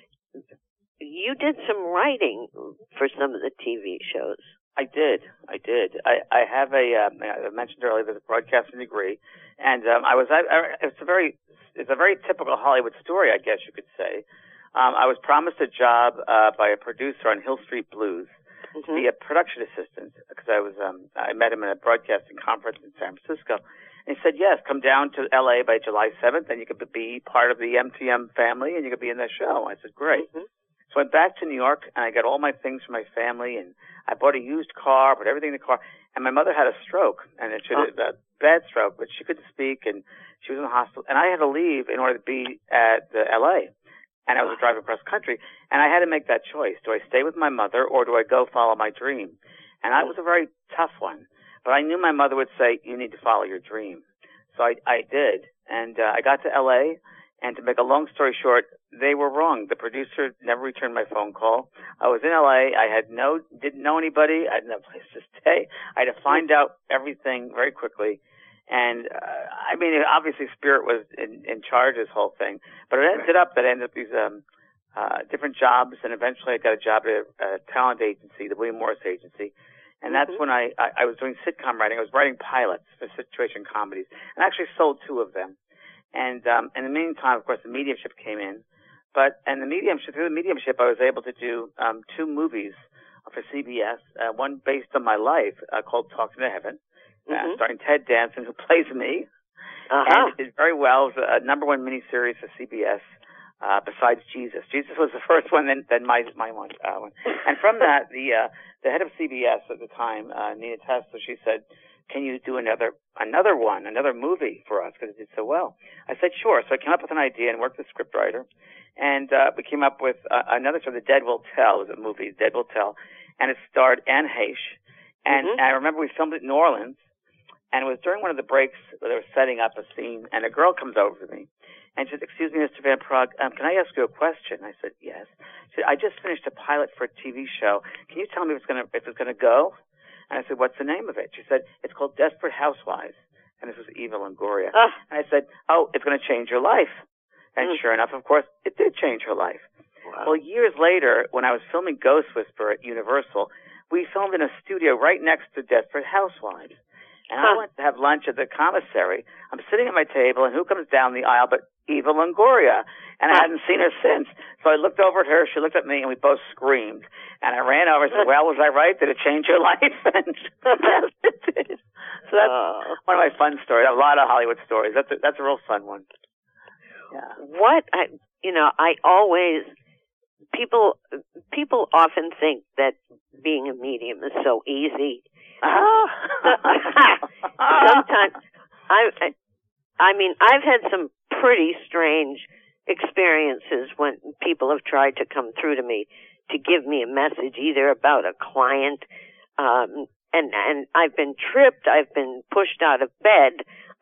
you did some writing for some of the T V shows. I did. I did. I, I have a, um, I mentioned earlier, there's a broadcasting degree. And um, I was, I, I, it's a very, it's a very typical Hollywood story, I guess you could say. Um, I was promised a job uh, by a producer on Hill Street Blues. To be a production assistant, because I was, um, I met him at a broadcasting conference in San Francisco, and he said, "Yes, come down to L A by July seventh, and you could be part of the M T M family, and you could be in the show." I said, "Great." Mm-hmm. So I went back to New York, and I got all my things for my family, and I bought a used car, put everything in the car, and my mother had a stroke, and it should have oh. a bad stroke, but she couldn't speak, and she was in the hospital, and I had to leave in order to be at the L A. And I was driving across country, and I had to make that choice. Do I stay with my mother, or do I go follow my dream? And that was a very tough one. But I knew my mother would say, you need to follow your dream. So I, I did. And uh, I got to L A, and to make a long story short, they were wrong. The producer never returned my phone call. I was in L A. I had no, didn't know anybody. I had no place to stay. I had to find out everything very quickly. And, uh, I mean, obviously Spirit was in, in charge of this whole thing, but it ended up that I ended up these, um, uh, different jobs, and eventually I got a job at a, a talent agency, the William Morris Agency. And that's mm-hmm. when I, I, I was doing sitcom writing. I was writing pilots for situation comedies, and I actually sold two of them. And, um, in the meantime, of course, the mediumship came in, but, and the mediumship, through the mediumship, I was able to do, um, two movies for C B S, uh, one based on my life, uh, called Talking to Heaven. Uh, mm-hmm. starring Ted Danson, who plays me. Uh-huh. And it did very well. It was a number one miniseries for C B S, uh, besides Jesus. Jesus was the first one, then, then my, my one, uh, one. And from that, the, uh, the head of C B S at the time, uh, Nina Tesla, she said, can you do another, another one, another movie for us, because it did so well? I said, sure. So I came up with an idea and worked with the scriptwriter. And uh, we came up with uh, another story, The Dead Will Tell. It was a movie, Dead Will Tell. And it starred Anne Heche. And Mm-hmm. I remember we filmed it in New Orleans. And it was during one of the breaks where they were setting up a scene. And a girl comes over to me. And she said, "Excuse me, Mister Van Praagh, um, can I ask you a question?" I said, "Yes." She said, "I just finished a pilot for a T V show. Can you tell me if it's going to if it's going to go?" And I said, "What's the name of it?" She said, "It's called Desperate Housewives." And this was Eva Longoria. Uh, And I said, "Oh, it's going to change your life." And Mm. sure enough, of course, it did change her life. wow. Well, years later, when I was filming Ghost Whisperer at Universal, we filmed in a studio right next to Desperate Housewives. And I Huh. went to have lunch at the commissary. I'm sitting at my table, and who comes down the aisle but Eva Longoria? And I Huh. hadn't seen her since. So I looked over at her, she looked at me, and we both screamed. And I ran over and said, "Well, was I right? Did it change your life?" And yes, it did. So that's Oh. one of my fun stories. A lot of Hollywood stories. That's a, that's a real fun one. Yeah. What I, you know, I always people people often think that being a medium is so easy. Sometimes I, I, I mean, I've had some pretty strange experiences when people have tried to come through to me to give me a message, either about a client, um, and and I've been tripped, I've been pushed out of bed.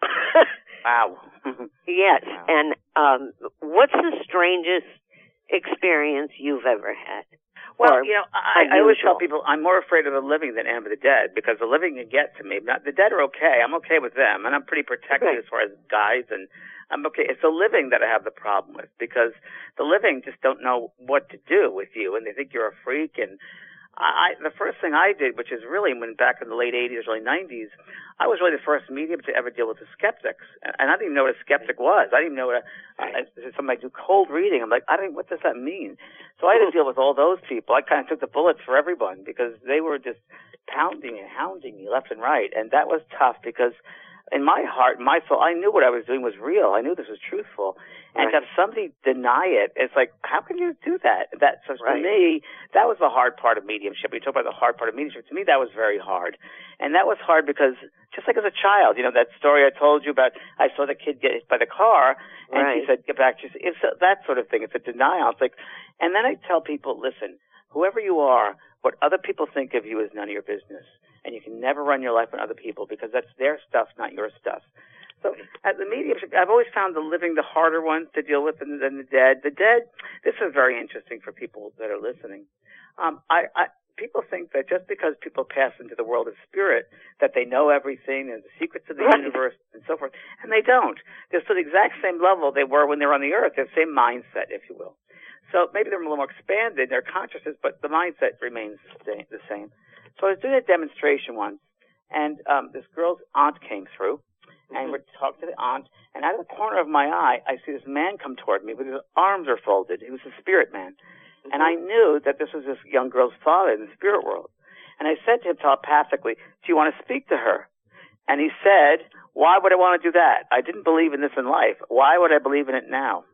Wow. Yes, Wow. and um, what's the strangest experience you've ever had? Well, Or you know, I, I always tell unusual? people I'm more afraid of the living than I am of the dead, because the living can get to me. Not, the dead are okay. I'm okay with them, and I'm pretty protective Right. as far as guides, and I'm okay. It's the living that I have the problem with, because the living just don't know what to do with you, and they think you're a freak. And I, I the first thing I did, which is really when back in the late eighties, early nineties, I was really the first medium to ever deal with the skeptics, and I didn't even know what a skeptic was. I didn't even know what a, I, somebody do cold reading. I'm like, I don't. What does that mean? So I had to deal with all those people. I kind of took the bullets for everyone, because they were just pounding and hounding me left and right, and that was tough, because in my heart, my soul, I knew what I was doing was real. I knew this was truthful. And Right. to have somebody deny it, it's like, how can you do that? That so Right. to me, that was the hard part of mediumship. We talk about the hard part of mediumship. To me, that was very hard. And that was hard because, just like as a child, you know, that story I told you about, I saw the kid get hit by the car, and Right. she said, "Get back." She said, it's a, that sort of thing. It's a denial. It's like, and then I tell people, listen, whoever you are, what other people think of you is none of your business. And you can never run your life on other people, because that's their stuff, not your stuff. So at the mediumship, I've always found the living the harder ones to deal with than, than the dead. The dead, this is very interesting for people that are listening. Um, I, I, people think that just because people pass into the world of spirit, that they know everything and the secrets of the Right. universe and so forth, and they don't. They're still the exact same level they were when they were on the earth, the same mindset, if you will. So maybe they're a little more expanded, their consciousness, but the mindset remains the same. So I was doing a demonstration once, and um, this girl's aunt came through, and we're talking to the aunt, and out of the corner of my eye, I see this man come toward me, but his arms are folded. He was a spirit man. And I knew that this was this young girl's father in the spirit world. And I said to him telepathically, "Do you want to speak to her?" And he said, "Why would I want to do that? I didn't believe in this in life. Why would I believe in it now?"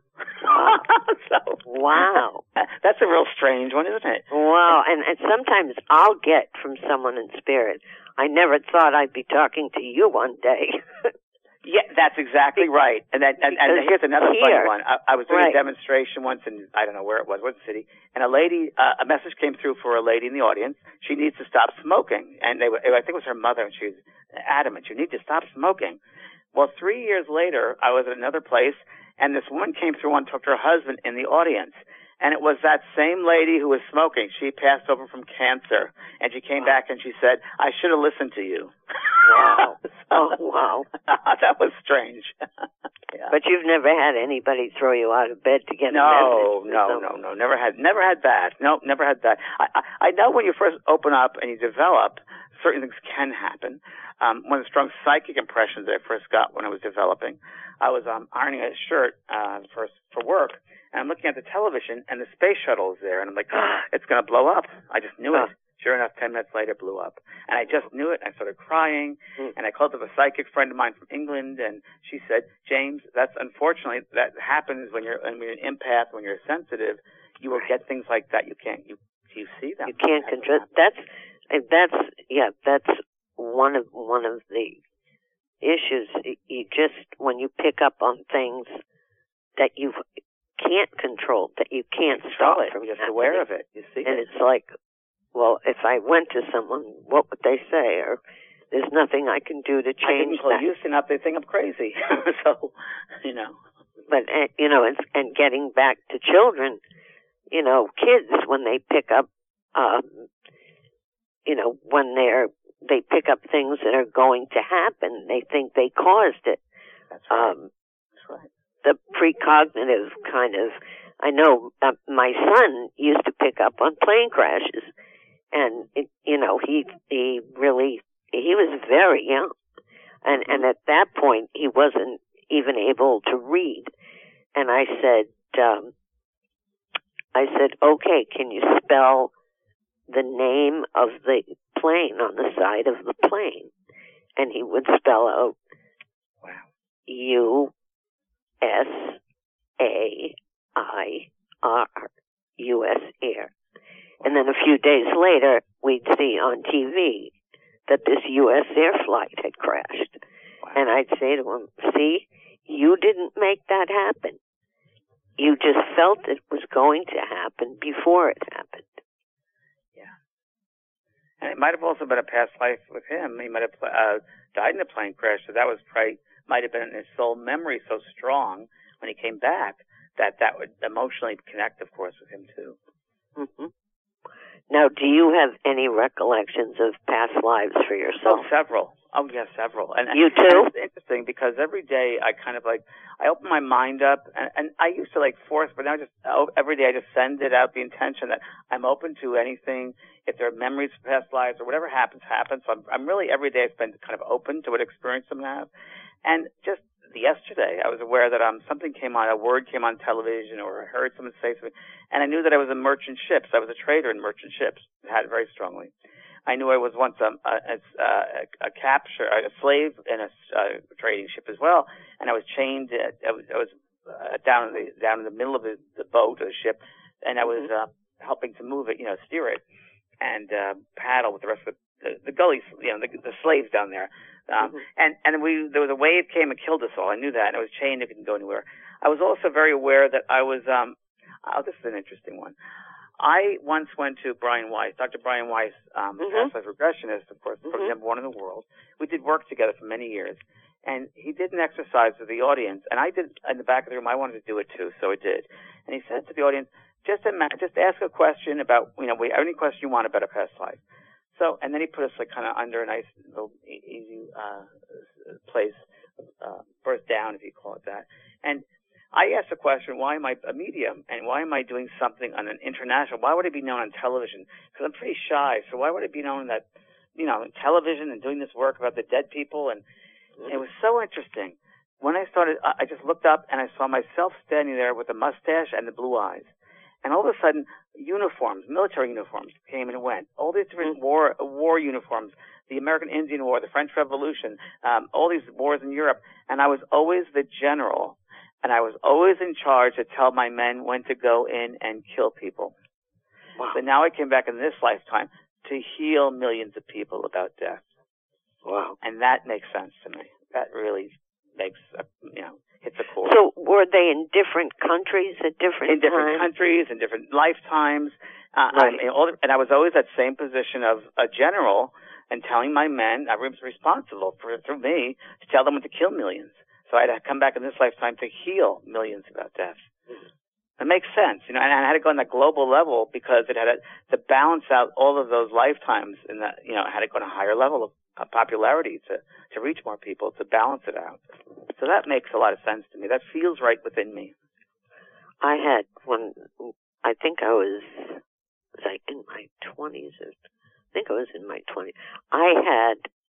so, Wow. That's a real strange one, isn't it? Wow, and, and sometimes I'll get from someone in spirit, "I never thought I'd be talking to you one day." Yeah, that's exactly right. And that, and, and here's another here, funny one. I, I was doing right. a demonstration once in, I don't know where it was, what city, and a lady, uh, a message came through for a lady in the audience. She needs to stop smoking. And they were, I think it was her mother, and she was adamant, "You need to stop smoking." Well, three years later, I was at another place, and this woman came through and talked to her husband in the audience. And it was that same lady who was smoking. She passed over from cancer, and she came Wow. back and she said, "I should have listened to you." Wow. so, Oh, wow. that was strange. Yeah. But you've never had anybody throw you out of bed to get no, a message? no, no, no, never had, never had that. No, never had that. I, I, I know when you first open up and you develop, certain things can happen. Um, one of the strong psychic impressions that I first got when I was developing, I was um, ironing a shirt uh, for for work, and I'm looking at the television, and the space shuttle is there, and I'm like, ah, it's going to blow up. I just knew it. Sure enough, ten minutes later, it blew up. And I just knew it. I started crying, Mm. and I called up a psychic friend of mine from England, and she said, "James, that's unfortunately, that happens when you're, when you're an empath, when you're sensitive. You will get things like that. You can't, you, you see them. You can't That's control. what happens." That's that's yeah. That's one of one of the issues. You just when you pick up on things that you've can't control, that you can't Control stop it. from You're just happening. aware of it. You see And it. it's like, well, if I went to someone, what would they say? Or there's nothing I can do to I change can call that. Houston up, they think I'm crazy. So, you know. But, uh, you know, and, and getting back to children, you know, kids, when they pick up, um, you know, when they're, they pick up things that are going to happen, they think they caused it. That's right. Um, That's right. the precognitive kind of, I know uh, my son used to pick up on plane crashes, and it, you know, he he really he was very young, and and at that point he wasn't even able to read, and I said, um, I said, okay, can you spell the name of the plane on the side of the plane? And he would spell out Wow. U S A I R, U S Air. And then a few days later, we'd see on T V that this U S Air flight had crashed. Wow. And I'd say to him, see, you didn't make that happen. You just felt it was going to happen before it happened. Yeah. And it might have also been a past life with him. He might have uh, died in a plane crash, so that was probably, might have been his soul memory so strong when he came back that that would emotionally connect, of course, with him too. Mm-hmm. Now, do you have any recollections of past lives for yourself? Oh, several. Oh, yeah, several. And You and too? it's interesting because every day I kind of like, I open my mind up, and, and I used to like force, but now just oh, every day I just send it out the intention that I'm open to anything. If there are memories of past lives or whatever happens, happens. So I'm, I'm really every day I spend kind of open to what experience I'm going to have. And just yesterday, I was aware that um something came on, a word came on television, or I heard someone say something, and I knew that I was in merchant ships. I was a trader in merchant ships. I had it very strongly. I knew I was once a, a, a, a capture, a slave in a uh, trading ship as well, and I was chained. At, I was, I was uh, down in the down in the middle of the, the boat or the ship, and I was uh, helping to move it, you know, steer it, and uh, paddle with the rest of the, the, the gullies, you know, the, the slaves down there. Um, mm-hmm. And and we there was a wave came and killed us all. I knew that, and I was chained. I couldn't go anywhere. I was also very aware that I was. Um, oh, this is an interesting one. I once went to Brian Weiss, Doctor Brian Weiss, um, mm-hmm. past life regressionist, of course, mm-hmm. number one in the world. We did work together for many years, and he did an exercise with the audience, and I did in the back of the room. I wanted to do it too, so I did. And he said to the audience, just ima- just ask a question about, you know, any question you want about a past life. So, and then he put us like kind of under a nice little easy uh, place, uh, birth down, if you call it that. And I asked the question, why am I a medium? And why am I doing something on an international? Why would it be known on television? Because I'm pretty shy. So why would it be known that, you know, on television and doing this work about the dead people? And it was so interesting. When I started, I just looked up and I saw myself standing there with the mustache and the blue eyes. And all of a sudden, uniforms, military uniforms came and went. All these different war war uniforms, the American Indian War, the French Revolution, um, all these wars in Europe. And I was always the general. And I was always in charge to tell my men when to go in and kill people. Wow. So now I came back in this lifetime to heal millions of people about death. Wow. And that makes sense to me. That really makes, a, you know, hits a chord. So were they in different countries at different In different times? countries, in different lifetimes. Uh, right. um, and, all the, and I was always that same position of a general and telling my men, I was responsible for, through me, to tell them when to kill millions. So I had to come back in this lifetime to heal millions about death. It makes sense, you know, and I had to go on that global level because it had to, to balance out all of those lifetimes, and that, you know, I had to go on a higher level of, of popularity to, to reach more people, to balance it out. So that makes a lot of sense to me. That feels right within me. I had when I think I was was I in my twenties or I think I was in my twenties. I had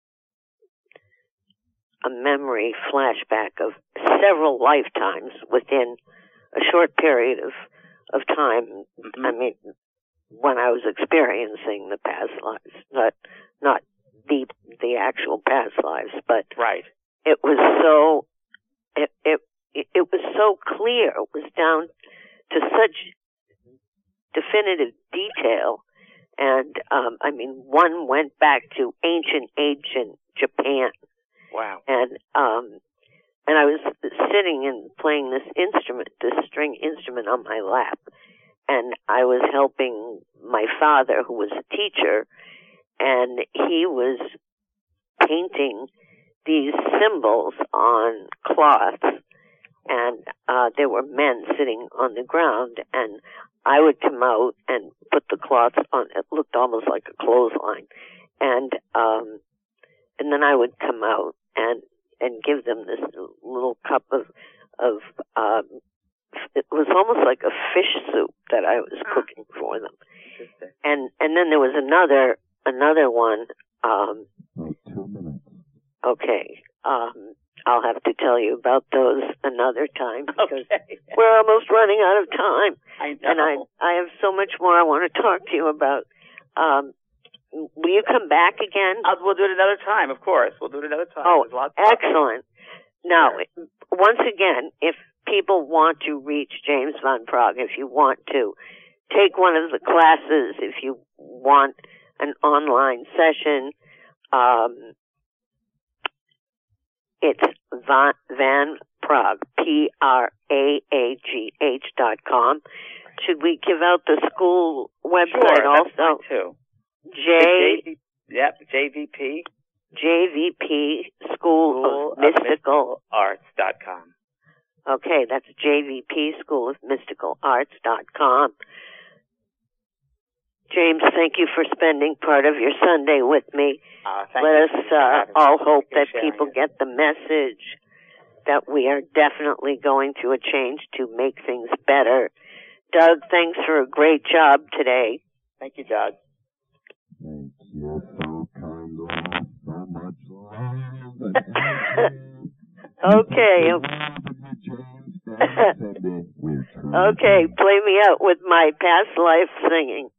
a memory flashback of several lifetimes within a short period of of time. Mm-hmm. I mean, when I was experiencing the past lives, not not the the actual past lives, but right. It was so it it it was so clear. It was down to such definitive detail, and um, I mean, one went back to ancient ancient Japan. Wow. And um, and I was sitting and playing this instrument, this string instrument on my lap, and I was helping my father, who was a teacher, and he was painting these symbols on cloth, and uh, there were men sitting on the ground, and I would come out and put the cloth on. It looked almost like a clothesline, and um, and then I would come out and and give them this little cup of of um, it was almost like a fish soup that I was cooking for them, and and then there was another another one. Um, Like two minutes. okay, um, I'll have to tell you about those another time because Okay. we're almost running out of time. I know. And I I have so much more I want to talk to you about. Um, will you come back again? I'll, we'll do it another time, of course. We'll do it another time. Oh, There's lots of talk. excellent. Now, once again, if people want to reach James Van Praagh, if you want to take one of the classes, if you want an online session, um, it's Van, Van Praagh, P R A A G H dot com. Should we give out the school website Sure, also? that's fine too. J, J V, yep, J V P. J V P School, School of Mystical. Arts dot com. Okay, that's J V P School of Mystical Arts dot com. James, thank you for spending part of your Sunday with me. Uh, thank Let you us for uh, having me. all hope Thank you that for sharing people it. get the message that we are definitely going through a change to make things better. Doug, thanks for a great job today. Thank you, Doug. Thank you, so kind of so much love and energy. Okay. James and Cindy, we're trying Okay, play me out with my past life singing.